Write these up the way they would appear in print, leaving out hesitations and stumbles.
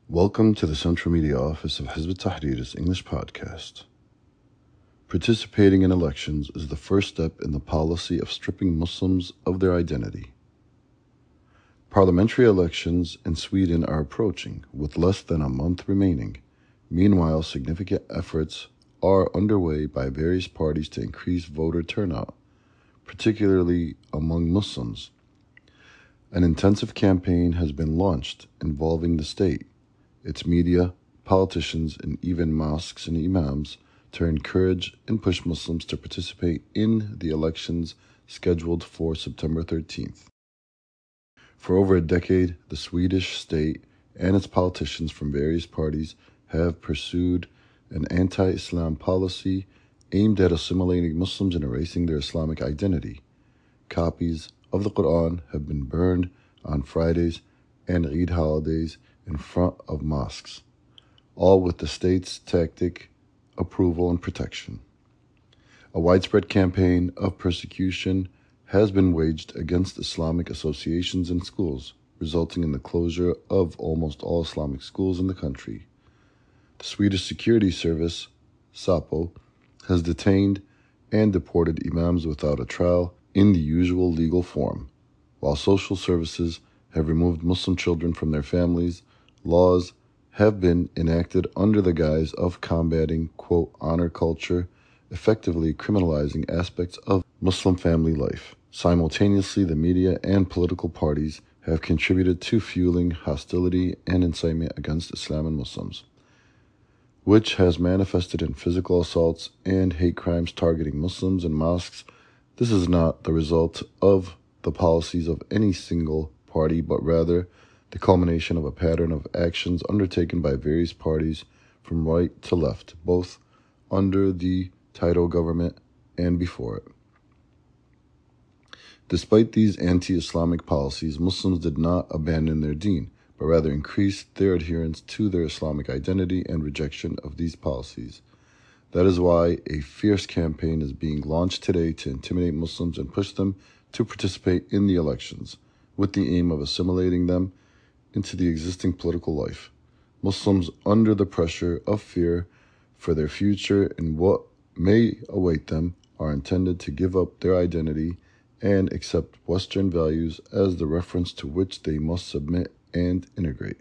Welcome to the Central Media Office of Hizb ut-Tahrir's English podcast. Participating in elections is the first step in the policy of stripping Muslims of their identity. Parliamentary elections in Sweden are approaching, with less than a month remaining. Meanwhile, significant efforts are underway by various parties to increase voter turnout, particularly among Muslims. An intensive campaign has been launched involving the state, its media, politicians, and even mosques and imams to encourage and push Muslims to participate in the elections scheduled for September 13th. For over a decade, the Swedish state and its politicians from various parties have pursued an anti-Islam policy aimed at assimilating Muslims and erasing their Islamic identity. Copies of the Quran have been burned on Fridays and Eid holidays in front of mosques, all with the state's tacit approval and protection. A widespread campaign of persecution has been waged against Islamic associations and schools, resulting in the closure of almost all Islamic schools in the country. The Swedish Security Service, SAPO, has detained and deported imams without a trial in the usual legal form. While social services have removed Muslim children from their families, laws have been enacted under the guise of combating, quote, honor culture, effectively criminalizing aspects of Muslim family life. Simultaneously, the media and political parties have contributed to fueling hostility and incitement against Islam and Muslims, which has manifested in physical assaults and hate crimes targeting Muslims and mosques. This is not the result of the policies of any single party, but rather the culmination of a pattern of actions undertaken by various parties from right to left, both under the Tito government and before it. Despite these anti-Islamic policies, Muslims did not abandon their deen, but rather increased their adherence to their Islamic identity and rejection of these policies. That is why a fierce campaign is being launched today to intimidate Muslims and push them to participate in the elections, with the aim of assimilating them into the existing political life. Muslims, under the pressure of fear for their future and what may await them, are intended to give up their identity and accept Western values as the reference to which they must submit and integrate.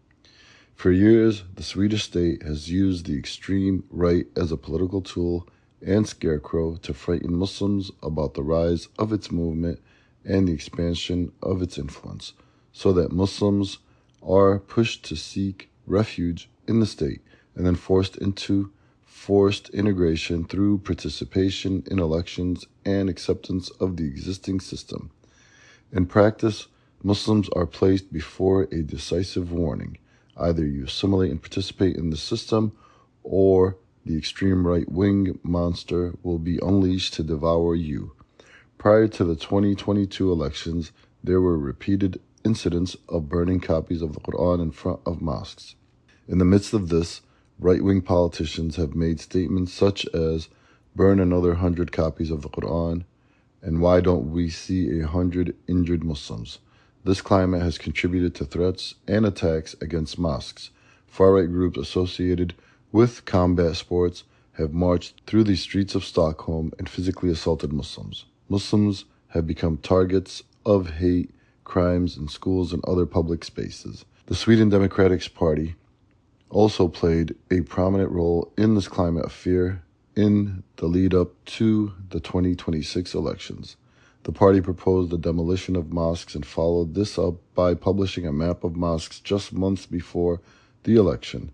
For years, the Swedish state has used the extreme right as a political tool and scarecrow to frighten Muslims about the rise of its movement and the expansion of its influence, so that Muslims are pushed to seek refuge in the state and then forced into forced integration through participation in elections and acceptance of the existing system. In practice, Muslims are placed before a decisive warning. Either you assimilate and participate in the system, or the extreme right-wing monster will be unleashed to devour you. Prior to the 2022 elections, there were repeated incidents of burning copies of the Quran in front of mosques. In the midst of this, right-wing politicians have made statements such as, burn another 100 copies of the Quran, and why don't we see 100 injured Muslims? This climate has contributed to threats and attacks against mosques. Far-right groups associated with combat sports have marched through the streets of Stockholm and physically assaulted Muslims. Muslims have become targets of hate crimes in schools and other public spaces. The Sweden Democratic Party also played a prominent role in this climate of fear in the lead-up to the 2026 elections. The party proposed the demolition of mosques and followed this up by publishing a map of mosques just months before the election.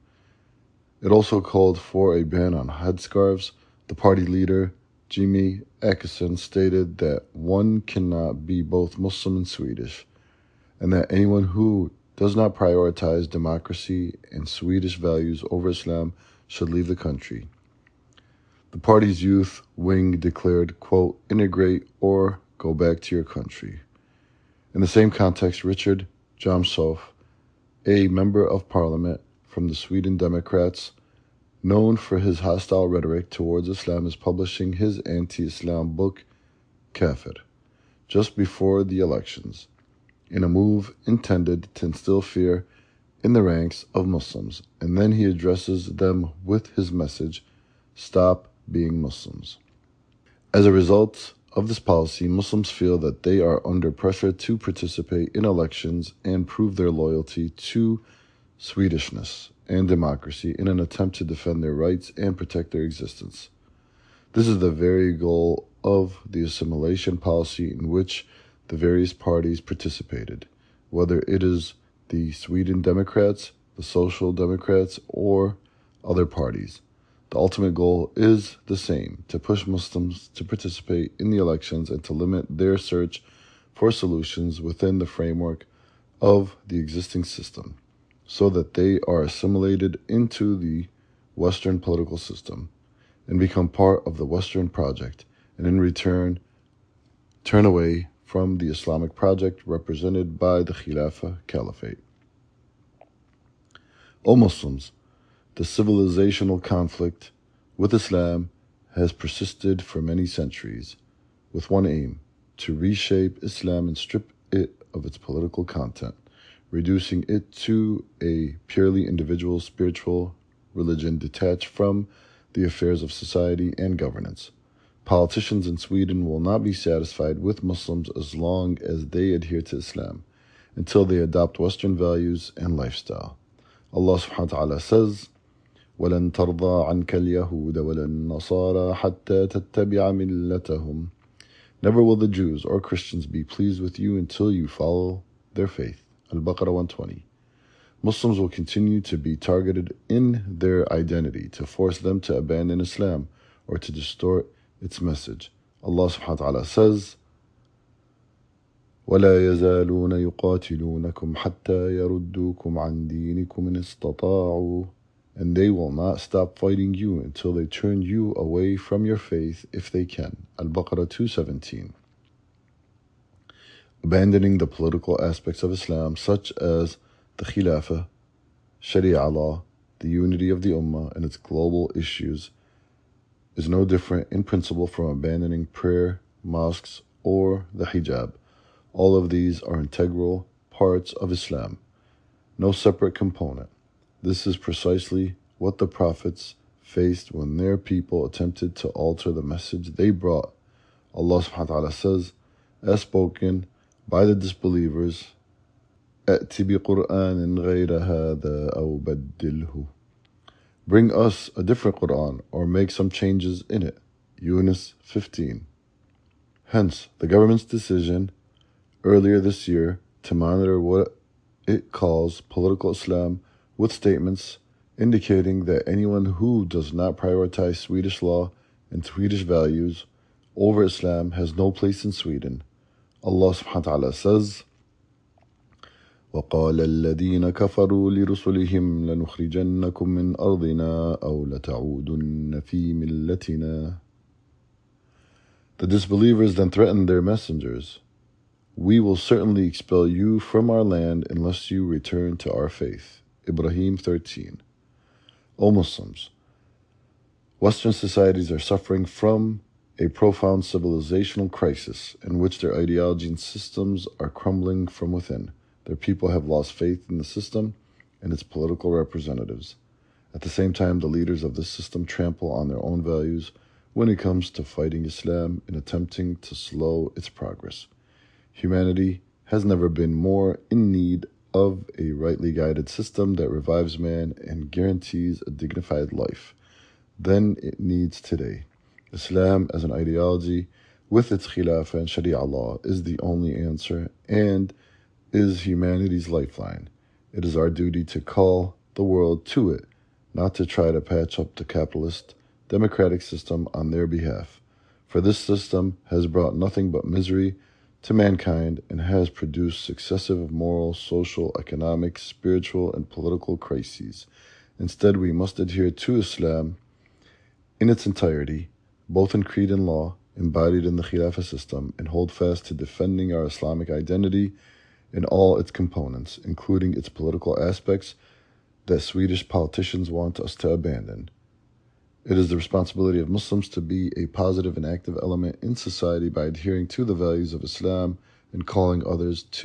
It also called for a ban on headscarves. The party leader, Jimmie Åkesson, stated that one cannot be both Muslim and Swedish, and that anyone who does not prioritize democracy and Swedish values over Islam should leave the country. The party's youth wing declared, quote, integrate or go back to your country. In the same context, Richard Jomshof, a member of parliament from the Sweden Democrats, known for his hostile rhetoric towards Islam, is publishing his anti-Islam book, Kafir, just before the elections, in a move intended to instill fear in the ranks of Muslims, and then he addresses them with his message, "Stop being Muslims." As a result of this policy, Muslims feel that they are under pressure to participate in elections and prove their loyalty to Swedishness and democracy in an attempt to defend their rights and protect their existence. This is the very goal of the assimilation policy in which the various parties participated, whether it is the Sweden Democrats, the Social Democrats, or other parties. The ultimate goal is the same: to push Muslims to participate in the elections and to limit their search for solutions within the framework of the existing system, so that they are assimilated into the Western political system and become part of the Western project, and in return turn away from the Islamic project represented by the Khilafah Caliphate. O Muslims, the civilizational conflict with Islam has persisted for many centuries, with one aim: to reshape Islam and strip it of its political content, reducing it to a purely individual spiritual religion detached from the affairs of society and governance. Politicians in Sweden will not be satisfied with Muslims as long as they adhere to Islam, until they adopt Western values and lifestyle. Allah subhanahu wa ta'ala says, وَلَن تَرْضَى عَنْكَ الْيَهُودَ وَلَا النَّصَارَى حَتَّى تَتَّبِعَ مِلَّتَهُمْ. Never will the Jews or Christians be pleased with you until you follow their faith. Al-Baqarah 120. Muslims will continue to be targeted in their identity to force them to abandon Islam or to distort its message. Allah subhanahu wa ta'ala says, وَلَا يَزَالُونَ يُقَاتِلُونَكُمْ حَتَّى يَرُدُّوكُمْ عَنْ دِينِكُمْ إِنِ اسْتَطَاعُوا. And they will not stop fighting you until they turn you away from your faith if they can. Al-Baqarah 2:17. Abandoning the political aspects of Islam, such as the Khilafah, Sharia law, the unity of the Ummah, and its global issues, is no different in principle from abandoning prayer, mosques, or the hijab. All of these are integral parts of Islam, no separate component. This is precisely what the prophets faced when their people attempted to alter the message they brought. Allah subhanahu wa ta'ala says, as spoken by the disbelievers, أَأْتِ بِقُرْآنٍ غَيْرَ هَذَا أَوْ بَدِّلْهُ. Bring us a different Qur'an or make some changes in it. Yunus 15. Hence, the government's decision earlier this year to monitor what it calls political Islam with statements indicating that anyone who does not prioritize Swedish law and Swedish values over Islam has no place in Sweden. Allah subhanahu wa ta'ala says, وَقَالَ الَّذِينَ كَفَرُوا لِرُسُلِهِمْ لَنُخْرِجَنَّكُمْ مِنْ أَرْضِنَا أَوْ لَتَعُودُنَّ فِي مِلَّتِنَا. The disbelievers then threatened their messengers, we will certainly expel you from our land unless you return to our faith. Ibrahim 13. O Muslims, Western societies are suffering from a profound civilizational crisis in which their ideology and systems are crumbling from within. Their people have lost faith in the system and its political representatives. At the same time, the leaders of this system trample on their own values when it comes to fighting Islam and attempting to slow its progress. Humanity has never been more in need of a rightly guided system that revives man and guarantees a dignified life than it needs today. Islam as an ideology with its Khilafah and Sharia law is the only answer and is humanity's lifeline. It is our duty to call the world to it, not to try to patch up the capitalist, democratic system on their behalf. For this system has brought nothing but misery to mankind and has produced successive moral, social, economic, spiritual, and political crises. Instead, we must adhere to Islam in its entirety, both in creed and law, embodied in the Khilafah system, and hold fast to defending our Islamic identity in all its components, including its political aspects that Swedish politicians want us to abandon. It is the responsibility of Muslims to be a positive and active element in society by adhering to the values of Islam and calling others to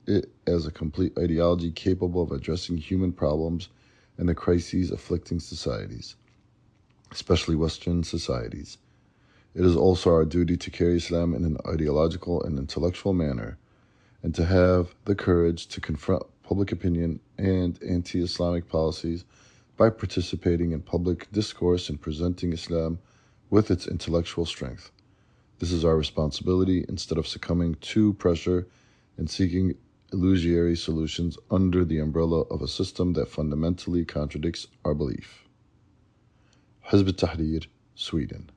it as a complete ideology capable of addressing human problems and the crises afflicting societies, especially Western societies. It is also our duty to carry Islam in an ideological and intellectual manner, and to have the courage to confront public opinion and anti-Islamic policies by participating in public discourse and presenting Islam with its intellectual strength. This is our responsibility instead of succumbing to pressure and seeking illusory solutions under the umbrella of a system that fundamentally contradicts our belief. Hizb ut-Tahrir, Sweden.